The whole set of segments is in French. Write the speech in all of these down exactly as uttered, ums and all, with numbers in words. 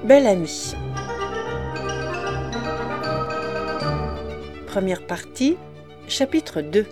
Belle amie. Première partie, chapitre deux.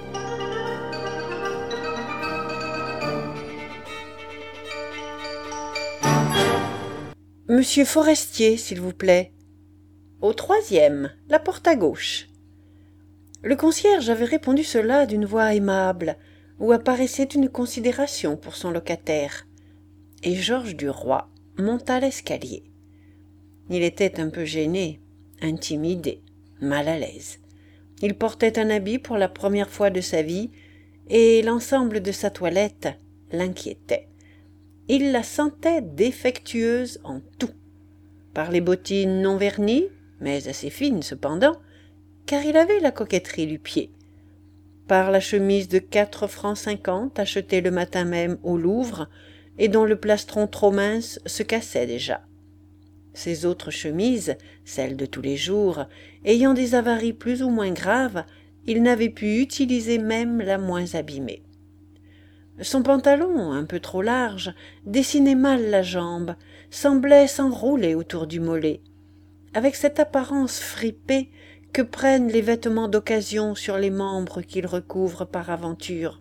Monsieur Forestier, s'il vous plaît. Au troisième, la porte à gauche. Le concierge avait répondu cela d'une voix aimable, où apparaissait une considération pour son locataire. Et Georges Duroy monta l'escalier. Il était un peu gêné, intimidé, mal à l'aise. Il portait un habit pour la première fois de sa vie, et l'ensemble de sa toilette l'inquiétait. Il la sentait défectueuse en tout, par les bottines non vernies, mais assez fines cependant, car il avait la coquetterie du pied, par la chemise de quatre francs cinquante achetée le matin même au Louvre et dont le plastron trop mince se cassait déjà. Ses autres chemises, celles de tous les jours, ayant des avaries plus ou moins graves, il n'avait pu utiliser même la moins abîmée. Son pantalon, un peu trop large, dessinait mal la jambe, semblait s'enrouler autour du mollet, avec cette apparence fripée que prennent les vêtements d'occasion sur les membres qu'ils recouvrent par aventure.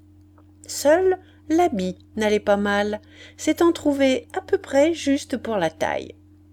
Seul l'habit n'allait pas mal, s'étant trouvé à peu près juste pour la taille.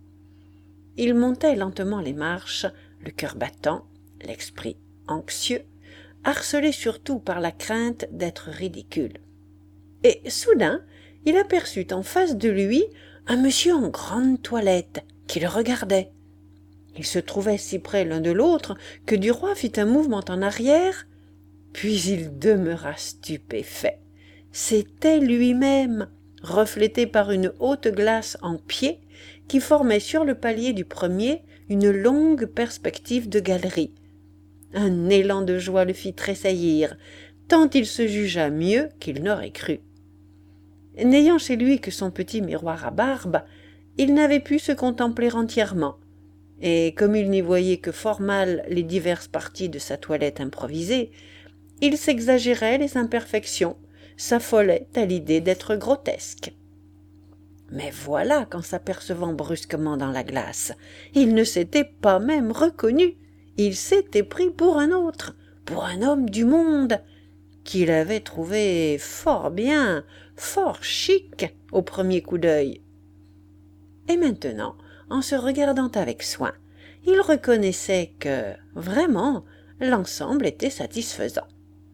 Il montait lentement les marches, le cœur battant, l'esprit anxieux, harcelé surtout par la crainte d'être ridicule. Et soudain, il aperçut en face de lui un monsieur en grande toilette qui le regardait. Ils se trouvaient si près l'un de l'autre que Duroy fit un mouvement en arrière, puis il demeura stupéfait. C'était lui-même, reflété par une haute glace en pied qui formait sur le palier du premier une longue perspective de galerie. Un élan de joie le fit tressaillir, tant il se jugea mieux qu'il n'aurait cru. N'ayant chez lui que son petit miroir à barbe, il n'avait pu se contempler entièrement, et comme il n'y voyait que fort mal les diverses parties de sa toilette improvisée, il s'exagérait les imperfections, s'affolait à l'idée d'être grotesque. Mais voilà qu'en s'apercevant brusquement dans la glace, il ne s'était pas même reconnu, il s'était pris pour un autre, pour un homme du monde, qu'il avait trouvé fort bien, fort chic au premier coup d'œil. Et maintenant, en se regardant avec soin, il reconnaissait que, vraiment, l'ensemble était satisfaisant.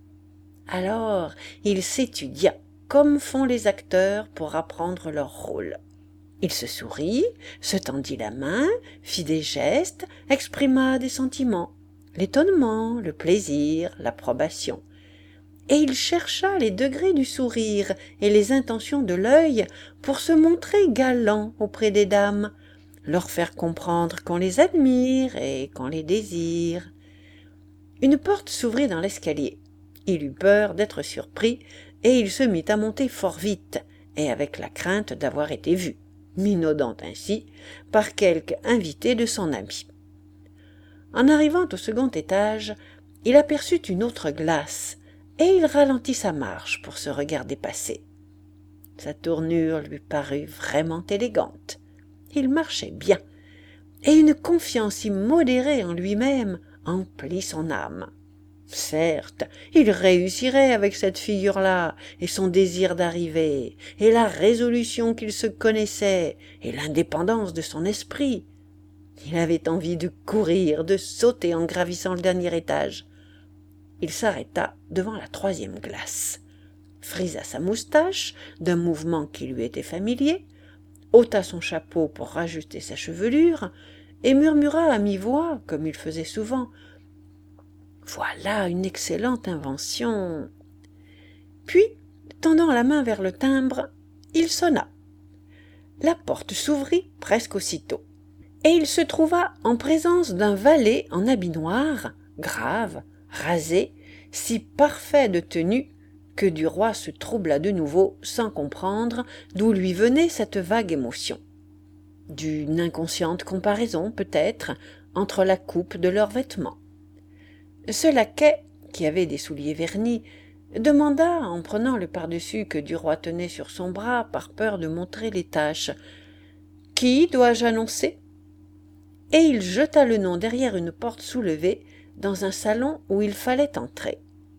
Alors, il s'étudia, comme font les acteurs pour apprendre leur rôle. Il se sourit, se tendit la main, fit des gestes, exprima des sentiments, l'étonnement, le plaisir, l'approbation. Et il chercha les degrés du sourire et les intentions de l'œil pour se montrer galant auprès des dames, leur faire comprendre qu'on les admire et qu'on les désire. Une porte s'ouvrit dans l'escalier. Il eut peur d'être surpris, et il se mit à monter fort vite, et avec la crainte d'avoir été vu, minaudant ainsi, par quelque invité de son ami. En arrivant au second étage, il aperçut une autre glace, et il ralentit sa marche pour se regarder passer. Sa tournure lui parut vraiment élégante. Il marchait bien, et une confiance immodérée en lui-même emplit son âme. Certes, il réussirait avec cette figure-là, et son désir d'arriver, et la résolution qu'il se connaissait, et l'indépendance de son esprit. Il avait envie de courir, de sauter en gravissant le dernier étage. Il s'arrêta devant la troisième glace, frisa sa moustache d'un mouvement qui lui était familier, ôta son chapeau pour rajuster sa chevelure, et murmura à mi-voix, comme il faisait souvent, « Voilà une excellente invention !» Puis, tendant la main vers le timbre, il sonna. La porte s'ouvrit presque aussitôt, et il se trouva en présence d'un valet en habit noir, grave, rasé, si parfait de tenue que Duroy se troubla de nouveau sans comprendre d'où lui venait cette vague émotion. D'une inconsciente comparaison, peut-être, entre la coupe de leurs vêtements. Ce laquais, qui avait des souliers vernis, demanda, en prenant le pardessus que Duroy tenait sur son bras par peur de montrer les taches, « Qui dois-je annoncer ?» Et il jeta le nom derrière une porte soulevée dans un salon où il fallait entrer.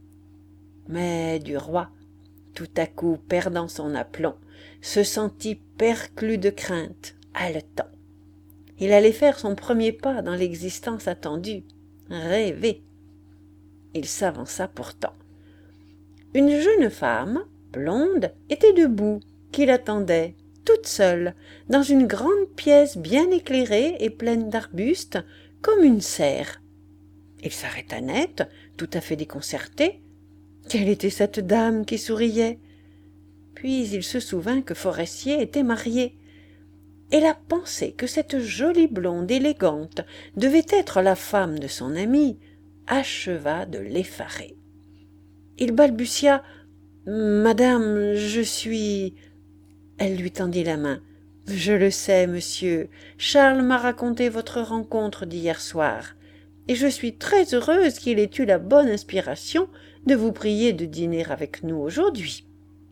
Mais du roi, tout à coup perdant son aplomb, se sentit perclus de crainte, haletant. Il allait faire son premier pas dans l'existence attendue, rêver. Il s'avança pourtant. Une jeune femme, blonde, était debout, qui l'attendait, toute seule, dans une grande pièce bien éclairée et pleine d'arbustes, comme une serre. Il s'arrêta net, tout à fait déconcerté. Quelle était cette dame qui souriait? Puis il se souvint que Forestier était marié, et la pensée que cette jolie blonde élégante devait être la femme de son ami acheva de l'effarer. Il balbutia « Madame, je suis… » Elle lui tendit la main. « Je le sais, monsieur. Charles m'a raconté votre rencontre d'hier soir, et je suis très heureuse qu'il ait eu la bonne inspiration de vous prier de dîner avec nous aujourd'hui. »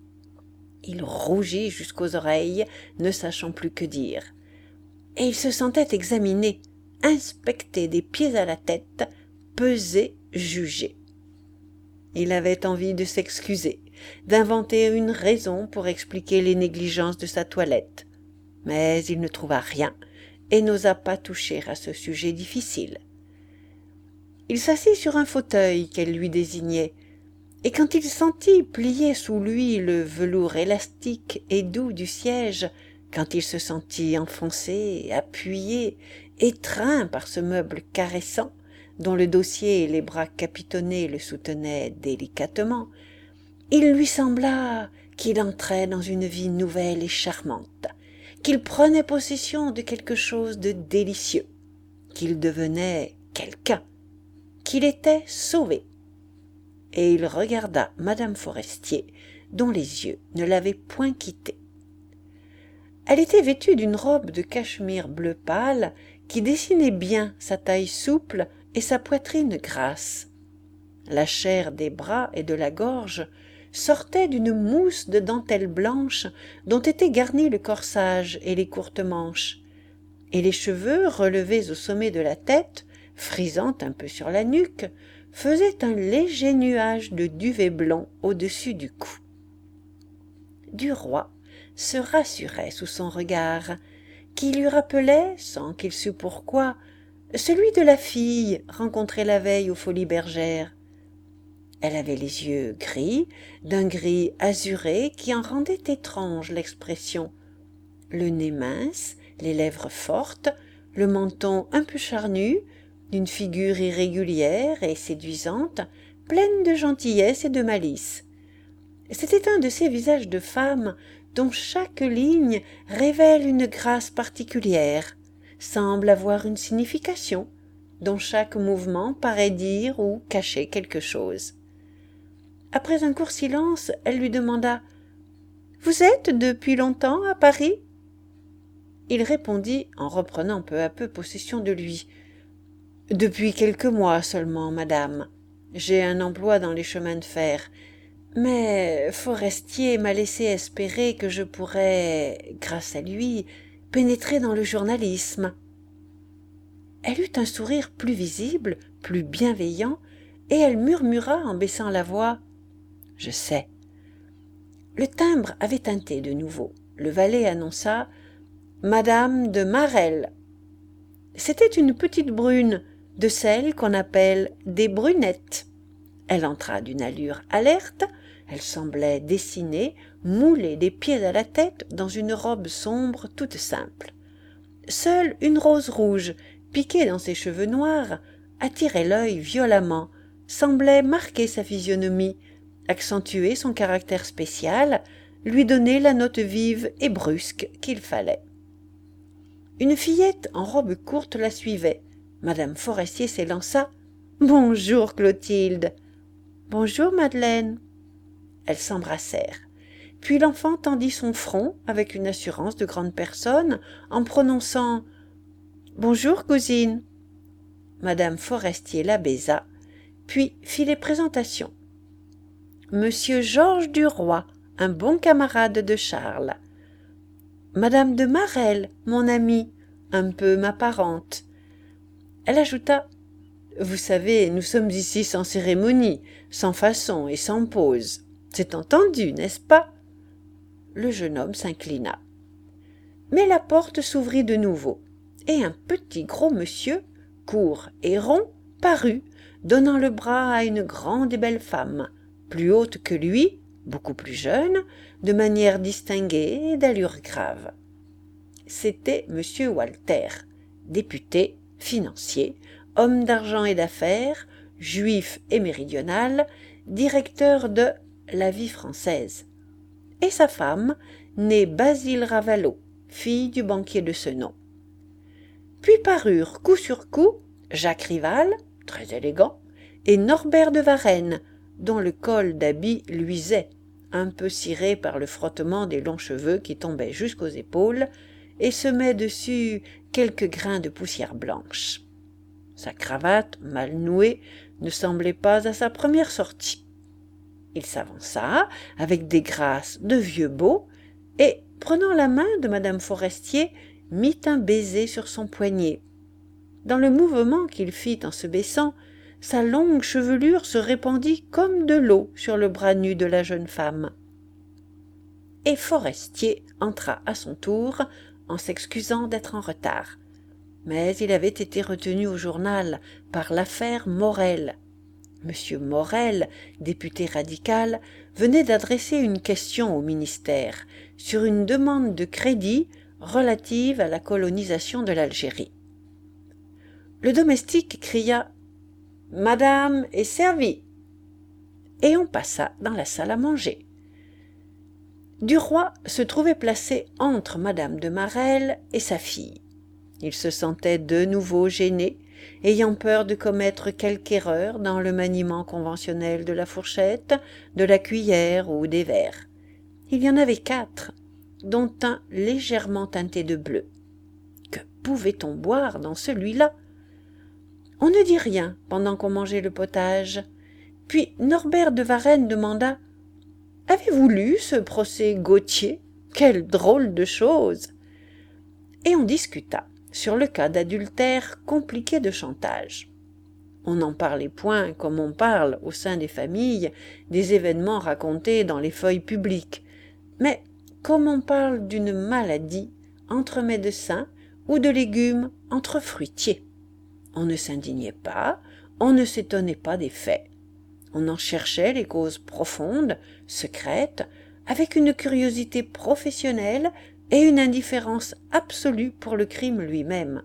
Il rougit jusqu'aux oreilles, ne sachant plus que dire. Et il se sentait examiné, inspecté des pieds à la tête, pesé, jugé. Il avait envie de s'excuser, d'inventer une raison pour expliquer les négligences de sa toilette. Mais il ne trouva rien et n'osa pas toucher à ce sujet difficile. Il s'assit sur un fauteuil qu'elle lui désignait, et quand il sentit plier sous lui le velours élastique et doux du siège, quand il se sentit enfoncé, appuyé, étreint par ce meuble caressant, dont le dossier et les bras capitonnés le soutenaient délicatement, il lui sembla qu'il entrait dans une vie nouvelle et charmante, qu'il prenait possession de quelque chose de délicieux, qu'il devenait quelqu'un, qu'il était sauvé. Et il regarda madame Forestier, dont les yeux ne l'avaient point quitté. Elle était vêtue d'une robe de cachemire bleu pâle qui dessinait bien sa taille souple et sa poitrine grasse. La chair des bras et de la gorge sortait d'une mousse de dentelle blanche dont étaient garnis le corsage et les courtes manches, et les cheveux relevés au sommet de la tête, frisant un peu sur la nuque, faisaient un léger nuage de duvet blond au-dessus du cou. Du roi se rassurait sous son regard, qui lui rappelait, sans qu'il sût pourquoi, celui de la fille rencontrée la veille aux Folies Bergères. Elle avait les yeux gris, d'un gris azuré qui en rendait étrange l'expression, le nez mince, les lèvres fortes, le menton un peu charnu, d'une figure irrégulière et séduisante, pleine de gentillesse et de malice. C'était un de ces visages de femme dont chaque ligne révèle une grâce particulière, semble avoir une signification, dont chaque mouvement paraît dire ou cacher quelque chose. Après un court silence, elle lui demanda « Vous êtes depuis longtemps à Paris ?» Il répondit en reprenant peu à peu possession de lui « Depuis quelques mois seulement, madame. J'ai un emploi dans les chemins de fer, mais Forestier m'a laissé espérer que je pourrais, grâce à lui, pénétrer dans le journalisme. » Elle eut un sourire plus visible, plus bienveillant, et elle murmura en baissant la voix « Je sais. » Le timbre avait tinté de nouveau. Le valet annonça « Madame de Marelle ». C'était une petite brune, de celles qu'on appelle des brunettes. Elle entra d'une allure alerte, elle semblait dessinée, moulée des pieds à la tête dans une robe sombre toute simple. Seule une rose rouge, piquée dans ses cheveux noirs, attirait l'œil violemment, semblait marquer sa physionomie, accentuer son caractère spécial, lui donner la note vive et brusque qu'il fallait. Une fillette en robe courte la suivait. Madame Forestier s'élança. « Bonjour, Clotilde !»« Bonjour, Madeleine !» Elles s'embrassèrent. Puis l'enfant tendit son front avec une assurance de grande personne en prononçant « Bonjour, cousine !» Madame Forestier la baisa, puis fit les présentations. « Monsieur Georges Duroy, un bon camarade de Charles. » Madame de Marelle, mon amie, un peu ma parente. Elle ajouta: Vous savez, nous sommes ici sans cérémonie, sans façon et sans pose. C'est entendu, n'est-ce pas? Le jeune homme s'inclina. Mais la porte s'ouvrit de nouveau, et un petit gros monsieur, court et rond, parut, donnant le bras à une grande et belle femme, plus haute que lui, beaucoup plus jeune, de manière distinguée et d'allure grave. C'était M. Walter, député, financier, homme d'argent et d'affaires, juif et méridional, directeur de La Vie française, et sa femme, née Basile Ravalot, fille du banquier de ce nom. Puis parurent coup sur coup Jacques Rival, très élégant, et Norbert de Varenne, dont le col d'habit luisait, un peu ciré par le frottement des longs cheveux qui tombaient jusqu'aux épaules et semaient dessus quelques grains de poussière blanche. Sa cravate, mal nouée, ne semblait pas à sa première sortie. Il s'avança, avec des grâces de vieux beau, et, prenant la main de madame Forestier, mit un baiser sur son poignet. Dans le mouvement qu'il fit en se baissant, sa longue chevelure se répandit comme de l'eau sur le bras nu de la jeune femme. Et Forestier entra à son tour, en s'excusant d'être en retard. Mais il avait été retenu au journal par l'affaire Morel. Monsieur Morel, député radical, venait d'adresser une question au ministère sur une demande de crédit relative à la colonisation de l'Algérie. Le domestique cria « Madame est servie !» et on passa dans la salle à manger. Duroy se trouvait placé entre madame de Marelle et sa fille. Il se sentait de nouveau gêné, ayant peur de commettre quelque erreur dans le maniement conventionnel de la fourchette, de la cuillère ou des verres. Il y en avait quatre, dont un légèrement teinté de bleu. Que pouvait-on boire dans celui-là? On ne dit rien pendant qu'on mangeait le potage. Puis Norbert de Varenne demanda « Avez-vous lu ce procès Gautier? Quelle drôle de chose !» Et on discuta sur le cas d'adultère compliqué de chantage. On n'en parlait point comme on parle au sein des familles des événements racontés dans les feuilles publiques, mais comme on parle d'une maladie entre médecins ou de légumes entre fruitiers. On ne s'indignait pas, on ne s'étonnait pas des faits. On en cherchait les causes profondes, secrètes, avec une curiosité professionnelle et une indifférence absolue pour le crime lui-même.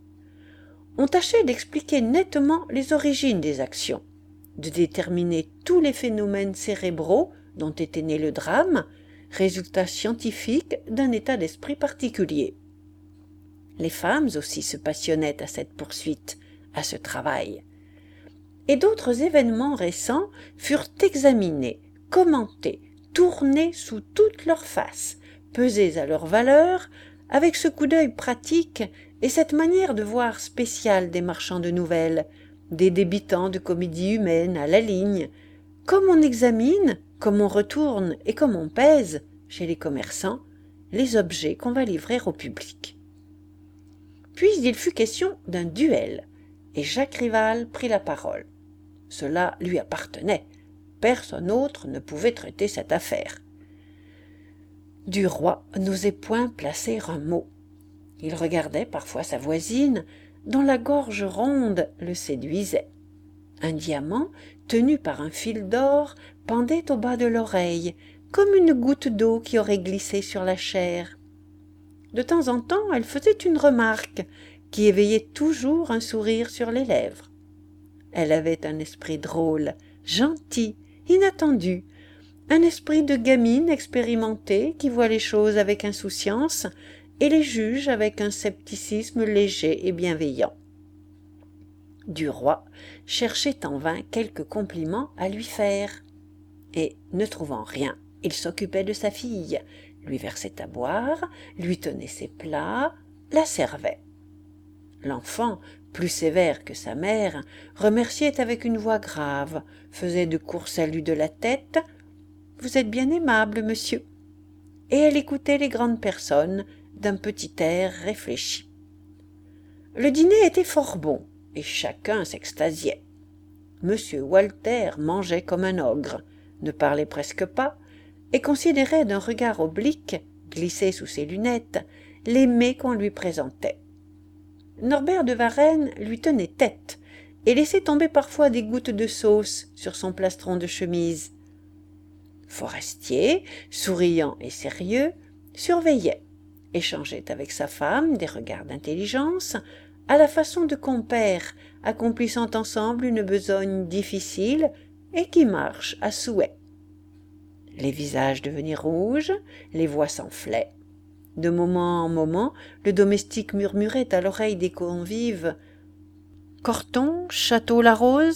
On tâchait d'expliquer nettement les origines des actions, de déterminer tous les phénomènes cérébraux dont était né le drame, résultat scientifique d'un état d'esprit particulier. Les femmes aussi se passionnaient à cette poursuite, à ce travail. Et d'autres événements récents furent examinés, commentés, tournés sous toutes leurs faces, pesés à leur valeur, avec ce coup d'œil pratique et cette manière de voir spéciale des marchands de nouvelles, des débitants de comédie humaine à la ligne, comme on examine, comme on retourne et comme on pèse, chez les commerçants, les objets qu'on va livrer au public. Puis il fut question d'un duel, et Jacques Rival prit la parole. Cela lui appartenait. Personne autre ne pouvait traiter cette affaire. Duroy n'osait point placer un mot. Il regardait parfois sa voisine, dont la gorge ronde le séduisait. Un diamant, tenu par un fil d'or, pendait au bas de l'oreille, comme une goutte d'eau qui aurait glissé sur la chair. De temps en temps, elle faisait une remarque qui éveillait toujours un sourire sur les lèvres. Elle avait un esprit drôle, gentil, inattendu, un esprit de gamine expérimentée qui voit les choses avec insouciance et les juge avec un scepticisme léger et bienveillant. Duroy cherchait en vain quelques compliments à lui faire, et, ne trouvant rien, il s'occupait de sa fille, lui versait à boire, lui tenait ses plats, la servait. L'enfant, plus sévère que sa mère, remerciait avec une voix grave, faisait de courts saluts de la tête. « Vous êtes bien aimable, monsieur !» et elle écoutait les grandes personnes d'un petit air réfléchi. Le dîner était fort bon, et chacun s'extasiait. Monsieur Walter mangeait comme un ogre, ne parlait presque pas, et considérait d'un regard oblique, glissé sous ses lunettes, les mets qu'on lui présentait. Norbert de Varenne lui tenait tête, et laissait tomber parfois des gouttes de sauce sur son plastron de chemise. Forestier, souriant et sérieux, surveillait, échangeait avec sa femme des regards d'intelligence, à la façon de compères accomplissant ensemble une besogne difficile et qui marche à souhait. Les visages devenaient rouges, les voix s'enflaient. De moment en moment, le domestique murmurait à l'oreille des convives « Corton, Château-Larose »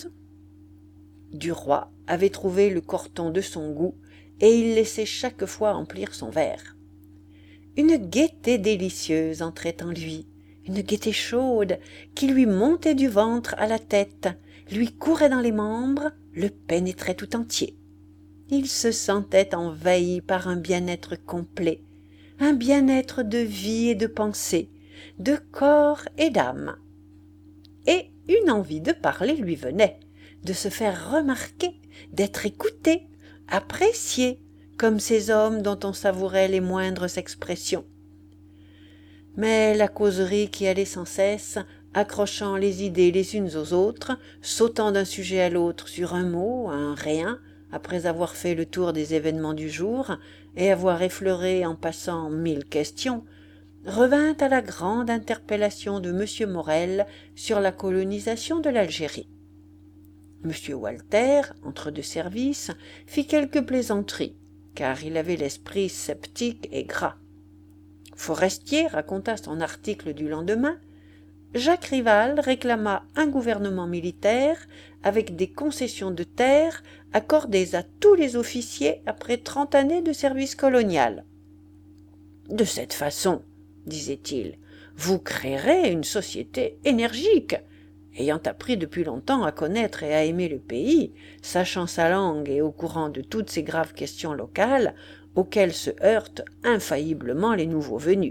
Du Roi avait trouvé le Corton de son goût, et il laissait chaque fois emplir son verre. Une gaieté délicieuse entrait en lui, une gaieté chaude qui lui montait du ventre à la tête, lui courait dans les membres, le pénétrait tout entier. Il se sentait envahi par un bien-être complet, un bien-être de vie et de pensée, de corps et d'âme. Et une envie de parler lui venait, de se faire remarquer, d'être écouté, apprécié, comme ces hommes dont on savourait les moindres expressions. Mais la causerie qui allait sans cesse, accrochant les idées les unes aux autres, sautant d'un sujet à l'autre sur un mot, un rien, après avoir fait le tour des événements du jour et avoir effleuré en passant mille questions, revint à la grande interpellation de M. Morel sur la colonisation de l'Algérie. M. Walter, entre deux services, fit quelques plaisanteries, car il avait l'esprit sceptique et gras. Forestier raconta son article du lendemain. Jacques Rival réclama un gouvernement militaire avec des concessions de terre accordées à tous les officiers après trente années de service colonial. De cette façon, disait-il, vous créerez une société énergique, ayant appris depuis longtemps à connaître et à aimer le pays, sachant sa langue et au courant de toutes ces graves questions locales auxquelles se heurtent infailliblement les nouveaux venus.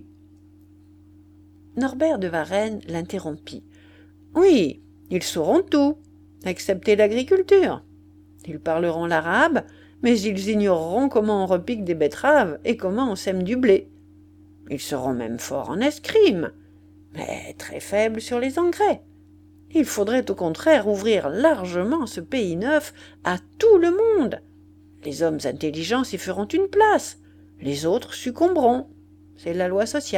Norbert de Varenne l'interrompit. « Oui, ils sauront tout, excepté l'agriculture. Ils parleront l'arabe, mais ils ignoreront comment on repique des betteraves et comment on sème du blé. Ils seront même forts en escrime, mais très faibles sur les engrais. Il faudrait au contraire ouvrir largement ce pays neuf à tout le monde. Les hommes intelligents s'y feront une place, les autres succomberont. C'est la loi sociale. »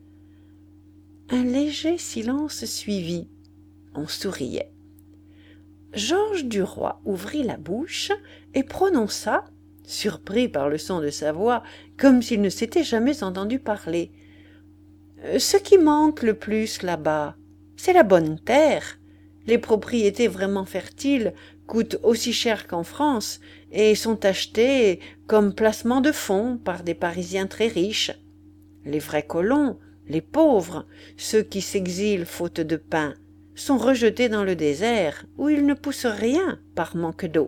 Un léger silence suivit. On souriait. Georges Duroy ouvrit la bouche et prononça, surpris par le son de sa voix, comme s'il ne s'était jamais entendu parler. « Ce qui manque le plus là-bas, c'est la bonne terre. Les propriétés vraiment fertiles coûtent aussi cher qu'en France et sont achetées comme placement de fonds par des Parisiens très riches. Les vrais colons, les pauvres, ceux qui s'exilent faute de pain, sont rejetés dans le désert où il ne pousse rien par manque d'eau. »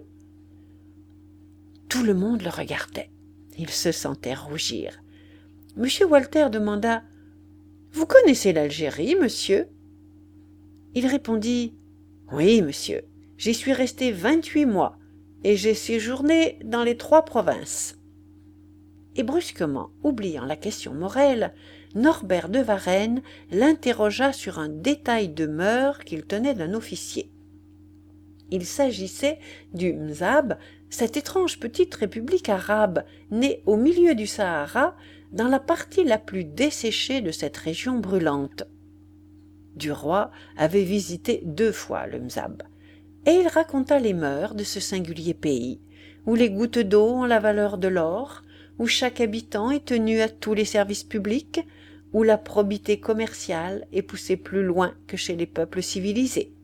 Tout le monde le regardait. Il se sentait rougir. M. Walter demanda « Vous connaissez l'Algérie, monsieur ?» Il répondit « Oui, monsieur, j'y suis resté vingt-huit mois et j'ai séjourné dans les trois provinces. » Et brusquement, oubliant la question Morel, Norbert de Varenne l'interrogea sur un détail de mœurs qu'il tenait d'un officier. Il s'agissait du Mzab, cette étrange petite république arabe née au milieu du Sahara, dans la partie la plus desséchée de cette région brûlante. Duroy avait visité deux fois le Mzab, et il raconta les mœurs de ce singulier pays, où les gouttes d'eau ont la valeur de l'or, où chaque habitant est tenu à tous les services publics, où la probité commerciale est poussée plus loin que chez les peuples civilisés.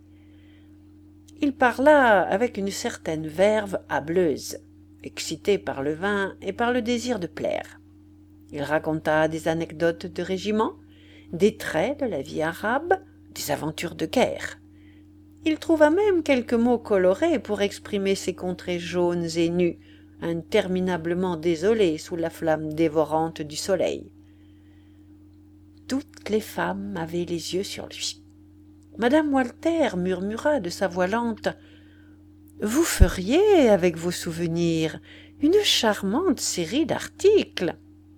Il parla avec une certaine verve hâbleuse, excité par le vin et par le désir de plaire. Il raconta des anecdotes de régiment, des traits de la vie arabe, des aventures de guerre. Il trouva même quelques mots colorés pour exprimer ces contrées jaunes et nues, interminablement désolé sous la flamme dévorante du soleil. Toutes les femmes avaient les yeux sur lui. Madame Walter murmura de sa voix lente: « Vous feriez, avec vos souvenirs, une charmante série d'articles. »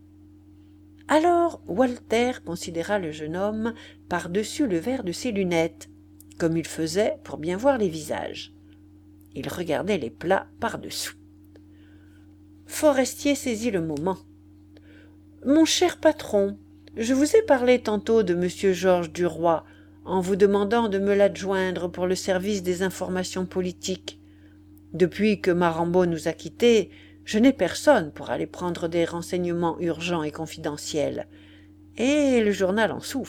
Alors Walter considéra le jeune homme par-dessus le verre de ses lunettes, comme il faisait pour bien voir les visages. Il regardait les plats par-dessous. Forestier saisit le moment. « Mon cher patron, je vous ai parlé tantôt de monsieur Georges Duroy, en vous demandant de me l'adjoindre pour le service des informations politiques. Depuis que Marambo nous a quittés, je n'ai personne pour aller prendre des renseignements urgents et confidentiels, et le journal en souffre. »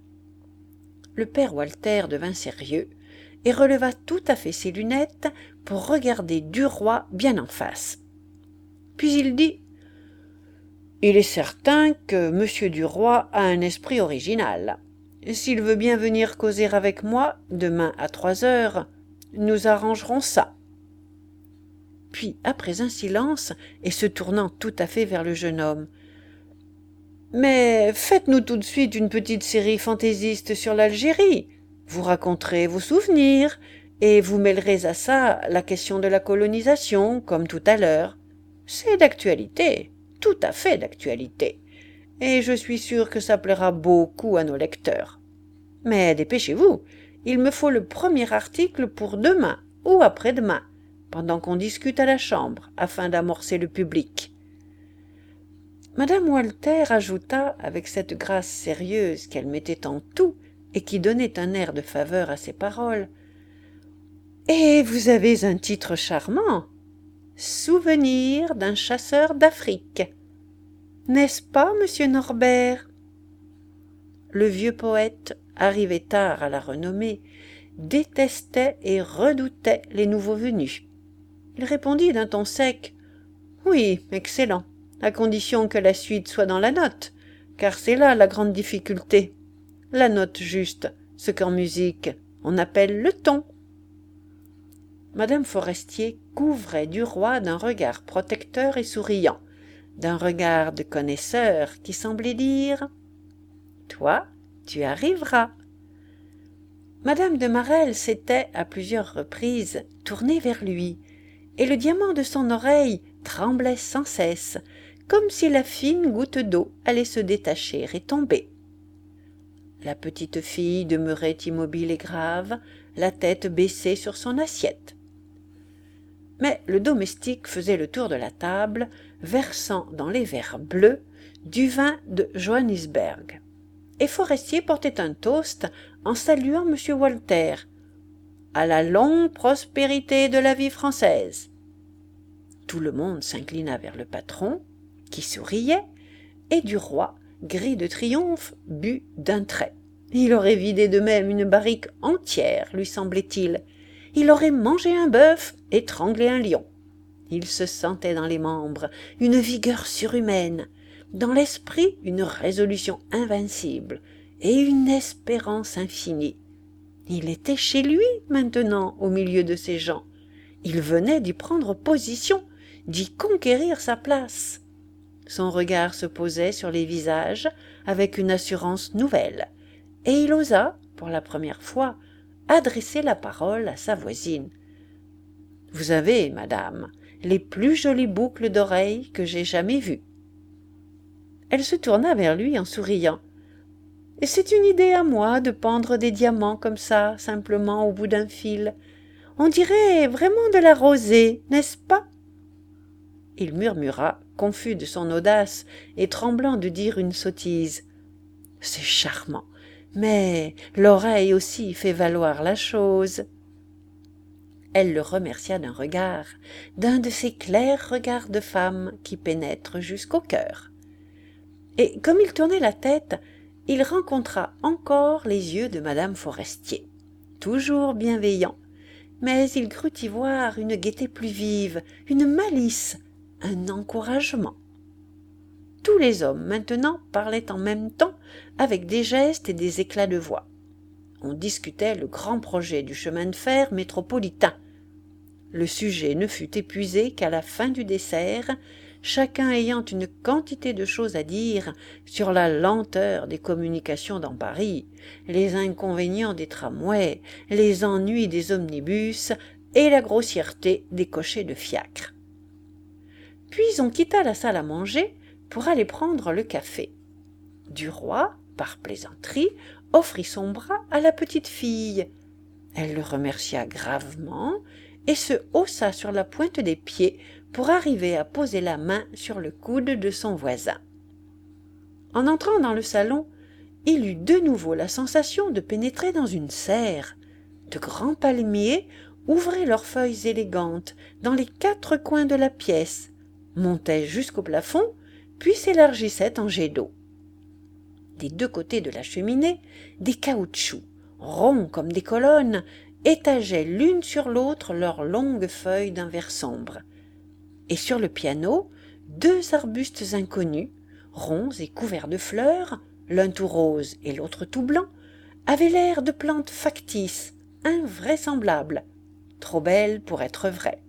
Le père Walter devint sérieux et releva tout à fait ses lunettes pour regarder Duroy bien en face. Puis il dit: « Il est certain que monsieur Duroy a un esprit original. S'il veut bien venir causer avec moi, demain à trois heures, nous arrangerons ça. » Puis, après un silence, et se tournant tout à fait vers le jeune homme: « Mais faites-nous tout de suite une petite série fantaisiste sur l'Algérie. Vous raconterez vos souvenirs, et vous mêlerez à ça la question de la colonisation, comme tout à l'heure. C'est d'actualité, tout à fait d'actualité, et je suis sûr que ça plaira beaucoup à nos lecteurs. Mais dépêchez-vous, il me faut le premier article pour demain ou après-demain, pendant qu'on discute à la chambre, afin d'amorcer le public. » Madame Walter ajouta, avec cette grâce sérieuse qu'elle mettait en tout et qui donnait un air de faveur à ses paroles: « Et vous avez un titre charmant, Souvenir d'un chasseur d'Afrique. N'est-ce pas, monsieur Norbert ?» Le vieux poète, arrivé tard à la renommée, détestait et redoutait les nouveaux venus. Il répondit d'un ton sec: « Oui, excellent, à condition que la suite soit dans la note, car c'est là la grande difficulté. La note juste, ce qu'en musique on appelle le ton. » Madame Forestier couvrait Duroy d'un regard protecteur et souriant, d'un regard de connaisseur qui semblait dire: « Toi, tu arriveras. » Madame de Marelle s'était, à plusieurs reprises, tournée vers lui, et le diamant de son oreille tremblait sans cesse, comme si la fine goutte d'eau allait se détacher et tomber. La petite fille demeurait immobile et grave, la tête baissée sur son assiette. Mais le domestique faisait le tour de la table, versant dans les verres bleus du vin de Johannisberg, et Forestier portait un toast en saluant monsieur Walter: « À la longue prospérité de la vie française. » Tout le monde s'inclina vers le patron, qui souriait, et Duroy, gris de triomphe, but d'un trait. Il aurait vidé de même une barrique entière, lui semblait-il. Il aurait mangé un bœuf, étranglé un lion. Il se sentait dans les membres une vigueur surhumaine, dans l'esprit une résolution invincible et une espérance infinie. Il était chez lui maintenant, au milieu de ces gens. Il venait d'y prendre position, d'y conquérir sa place. Son regard se posait sur les visages avec une assurance nouvelle, et il osa, pour la première fois, adresser la parole à sa voisine. « Vous avez, madame, les plus jolies boucles d'oreilles que j'ai jamais vues. » Elle se tourna vers lui en souriant. « C'est une idée à moi de pendre des diamants comme ça, simplement au bout d'un fil. On dirait vraiment de la rosée, n'est-ce pas ?» Il murmura, confus de son audace et tremblant de dire une sottise. « C'est charmant, mais l'oreille aussi fait valoir la chose. » Elle le remercia d'un regard, d'un de ces clairs regards de femme qui pénètrent jusqu'au cœur. Et comme il tournait la tête, il rencontra encore les yeux de madame Forestier, toujours bienveillants, mais il crut y voir une gaieté plus vive, une malice, un encouragement. Tous les hommes maintenant parlaient en même temps, avec des gestes et des éclats de voix. On discutait le grand projet du chemin de fer métropolitain. le sujet ne fut épuisé qu'à la fin du dessert, chacun ayant une quantité de choses à dire sur la lenteur des communications dans Paris, les inconvénients des tramways, les ennuis des omnibus et la grossièreté des cochers de fiacre. Puis on quitta la salle à manger pour aller prendre le café. Duroy, par plaisanterie, offrit son bras à la petite fille. Elle le remercia gravement et se haussa sur la pointe des pieds pour arriver à poser la main sur le coude de son voisin. En entrant dans le salon, il eut de nouveau la sensation de pénétrer dans une serre. De grands palmiers ouvraient leurs feuilles élégantes dans les quatre coins de la pièce, montaient jusqu'au plafond, puis s'élargissaient en jets d'eau. Des deux côtés de la cheminée, des caoutchoucs, ronds comme des colonnes, étageaient l'une sur l'autre leurs longues feuilles d'un vert sombre. Et sur le piano, deux arbustes inconnus, ronds et couverts de fleurs, l'un tout rose et l'autre tout blanc, avaient l'air de plantes factices, invraisemblables, trop belles pour être vraies.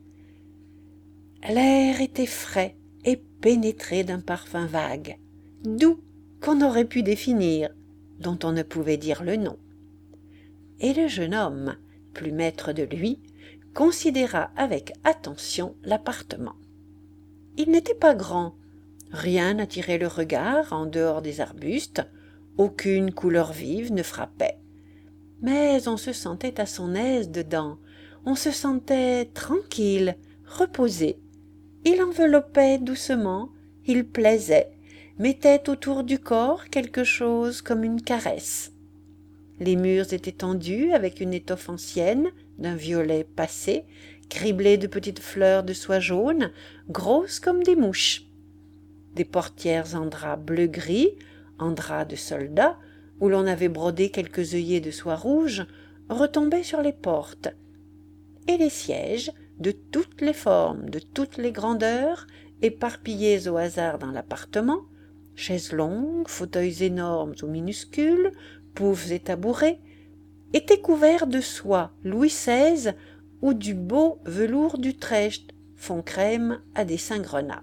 L'air était frais et pénétré d'un parfum vague, doux qu'on aurait pu définir, dont on ne pouvait dire le nom. Et le jeune homme, plus maître de lui, considéra avec attention l'appartement. Il n'était pas grand, rien n'attirait le regard en dehors des arbustes, aucune couleur vive ne frappait. Mais on se sentait à son aise dedans, on se sentait tranquille, reposé. Il enveloppait doucement, il plaisait, mettait autour du corps quelque chose comme une caresse. Les murs étaient tendus avec une étoffe ancienne, d'un violet passé, criblée de petites fleurs de soie jaune, grosses comme des mouches. Des portières en drap bleu-gris, en drap de soldat, où l'on avait brodé quelques œillets de soie rouge, retombaient sur les portes. Et les sièges, de toutes les formes, de toutes les grandeurs, éparpillés au hasard dans l'appartement, chaises longues, fauteuils énormes ou minuscules, poufs et tabourets, étaient couverts de soie Louis seize ou du beau velours d'Utrecht, fond crème à dessins grenats.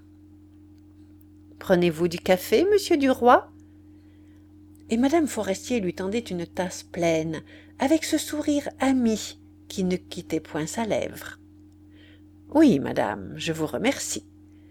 « Prenez-vous du café, monsieur Duroy ?» Et madame Forestier lui tendait une tasse pleine, avec ce sourire ami qui ne quittait point sa lèvre. « Oui, madame, je vous remercie. »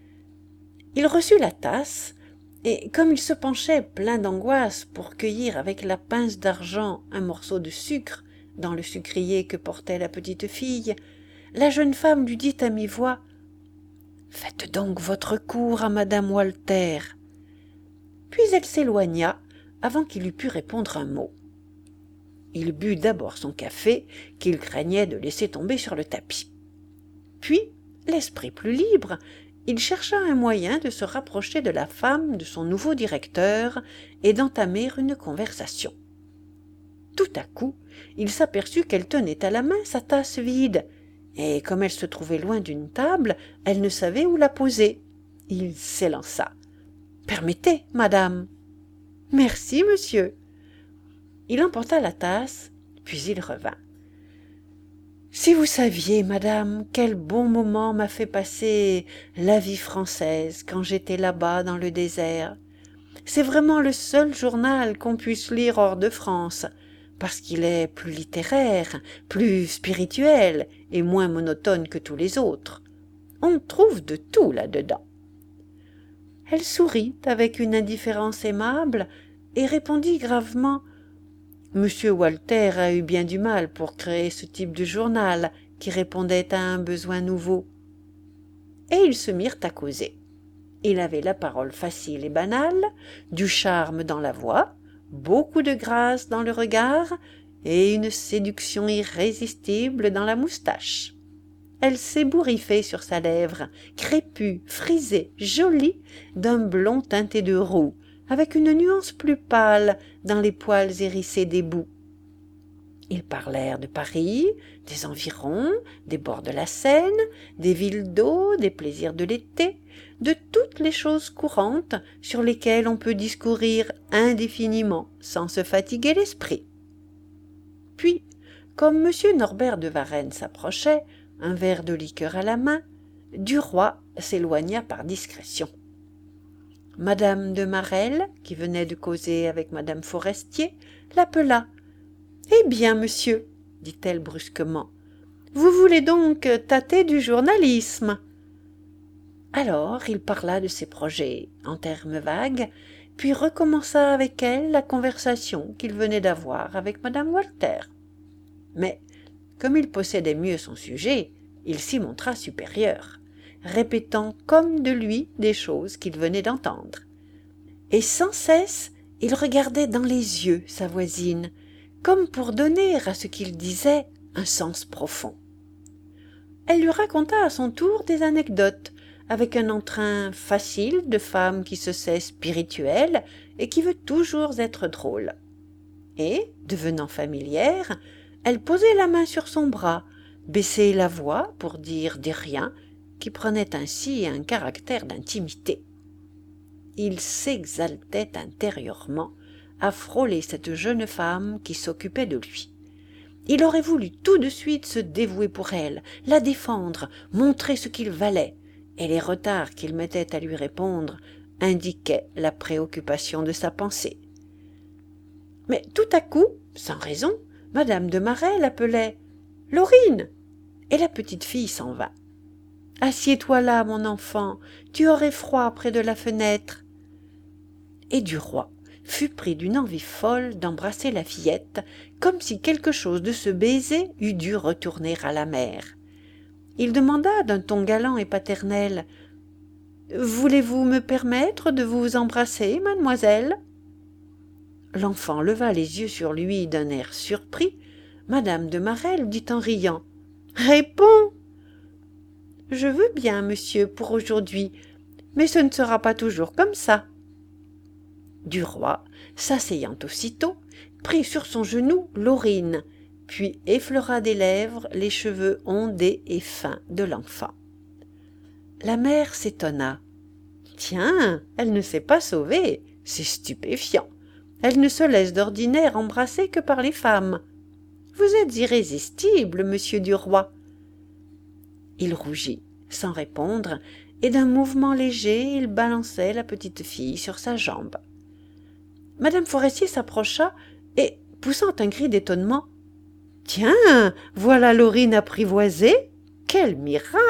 Il reçut la tasse, et comme il se penchait plein d'angoisse pour cueillir avec la pince d'argent un morceau de sucre dans le sucrier que portait la petite fille, la jeune femme lui dit à mi-voix « Faites donc votre cour à madame Walter. » Puis elle s'éloigna avant qu'il eût pu répondre un mot. Il but d'abord son café qu'il craignait de laisser tomber sur le tapis. Puis, l'esprit plus libre, il chercha un moyen de se rapprocher de la femme de son nouveau directeur et d'entamer une conversation. Tout à coup, il s'aperçut qu'elle tenait à la main sa tasse vide, et comme elle se trouvait loin d'une table, elle ne savait où la poser. Il s'élança. « Permettez, madame. »« Merci, monsieur. » Il emporta la tasse, puis il revint. « Si vous saviez, madame, quel bon moment m'a fait passer La Vie française quand j'étais là-bas dans le désert. C'est vraiment le seul journal qu'on puisse lire hors de France, parce qu'il est plus littéraire, plus spirituel et moins monotone que tous les autres. On trouve de tout là-dedans. » Elle sourit avec une indifférence aimable et répondit gravement « Monsieur Walter a eu bien du mal pour créer ce type de journal qui répondait à un besoin nouveau. » Et ils se mirent à causer. Il avait la parole facile et banale, du charme dans la voix, beaucoup de grâce dans le regard et une séduction irrésistible dans la moustache. Elle s'ébouriffait sur sa lèvre, crépue, frisée, jolie, d'un blond teinté de roux, avec une nuance plus pâle dans les poils hérissés des bouts. Ils parlèrent de Paris, des environs, des bords de la Seine, des villes d'eau, des plaisirs de l'été, de toutes les choses courantes sur lesquelles on peut discourir indéfiniment sans se fatiguer l'esprit. Puis, comme M. Norbert de Varenne s'approchait, un verre de liqueur à la main, Duroy s'éloigna par discrétion. Madame de Marelle, qui venait de causer avec madame Forestier, l'appela. « Eh bien, monsieur, dit-elle brusquement, vous voulez donc tâter du journalisme ?» Alors il parla de ses projets en termes vagues, puis recommença avec elle la conversation qu'il venait d'avoir avec madame Walter. Mais, comme il possédait mieux son sujet, il s'y montra supérieur, répétant comme de lui des choses qu'il venait d'entendre. Et sans cesse, il regardait dans les yeux sa voisine, comme pour donner à ce qu'il disait un sens profond. Elle lui raconta à son tour des anecdotes, avec un entrain facile de femme qui se sait spirituelle et qui veut toujours être drôle. Et, devenant familière, elle posait la main sur son bras, baissait la voix pour dire des riens, qui prenaient ainsi un caractère d'intimité. Il s'exaltait intérieurement à frôler cette jeune femme qui s'occupait de lui. Il aurait voulu tout de suite se dévouer pour elle, la défendre, montrer ce qu'il valait, et les retards qu'il mettait à lui répondre indiquaient la préoccupation de sa pensée. Mais tout à coup, sans raison, madame de Marelle appelait « Laurine !» et la petite fille s'en va. « Assieds-toi là, mon enfant, tu aurais froid près de la fenêtre. » Et Duroy fut pris d'une envie folle d'embrasser la fillette, comme si quelque chose de ce baiser eût dû retourner à la mère. Il demanda d'un ton galant et paternel « Voulez-vous me permettre de vous embrasser, mademoiselle ?» L'enfant leva les yeux sur lui d'un air surpris. Madame de Marelle dit en riant « Réponds !»« Je veux bien, monsieur, pour aujourd'hui, mais ce ne sera pas toujours comme ça. » Duroy, s'asseyant aussitôt, prit sur son genou Laurine, puis effleura des lèvres les cheveux ondés et fins de l'enfant. La mère s'étonna. « Tiens, elle ne s'est pas sauvée, c'est stupéfiant. Elle ne se laisse d'ordinaire embrasser que par les femmes. Vous êtes irrésistible, monsieur Duroy. » Il rougit, sans répondre, et d'un mouvement léger, il balançait la petite fille sur sa jambe. Madame Forestier s'approcha et, poussant un cri d'étonnement, « Tiens, voilà Laurine apprivoisée! Quel miracle !»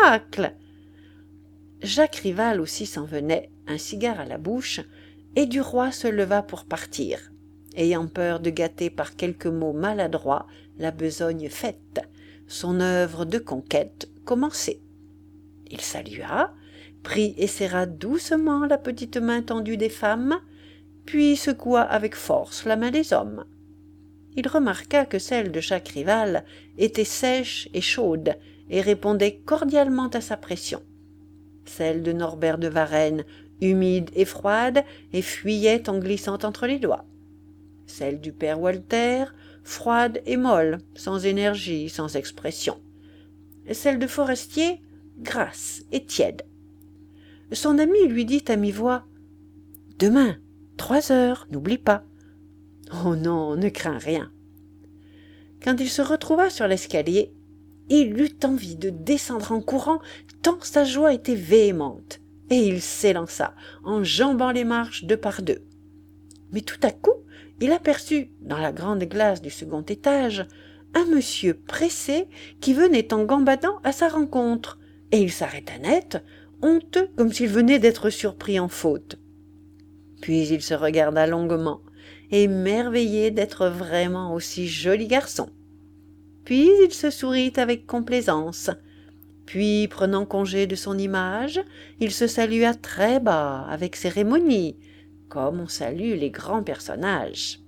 Jacques Rival aussi s'en venait, un cigare à la bouche, et Duroy se leva pour partir, ayant peur de gâter par quelques mots maladroits la besogne faite, son œuvre de conquête commencée. Il salua, prit et serra doucement la petite main tendue des femmes, puis secoua avec force la main des hommes. Il remarqua que celle de Jacques Rival était sèche et chaude et répondait cordialement à sa pression. Celle de Norbert de Varenne, humide et froide, et fuyait en glissant entre les doigts. Celle du père Walter, froide et molle, sans énergie, sans expression. Celle de Forestier, grasse et tiède. Son ami lui dit à mi-voix « Demain, trois heures, n'oublie pas. »« Oh non, ne crains rien. » Quand il se retrouva sur l'escalier, il eut envie de descendre en courant tant sa joie était véhémente, et il s'élança, enjambant les marches deux par deux. Mais tout à coup, il aperçut, dans la grande glace du second étage, un monsieur pressé qui venait en gambadant à sa rencontre, et il s'arrêta net, honteux comme s'il venait d'être surpris en faute. Puis il se regarda longuement, émerveillé d'être vraiment aussi joli garçon. Puis il se sourit avec complaisance. Puis, prenant congé de son image, il se salua très bas, avec cérémonie, comme on salue les grands personnages.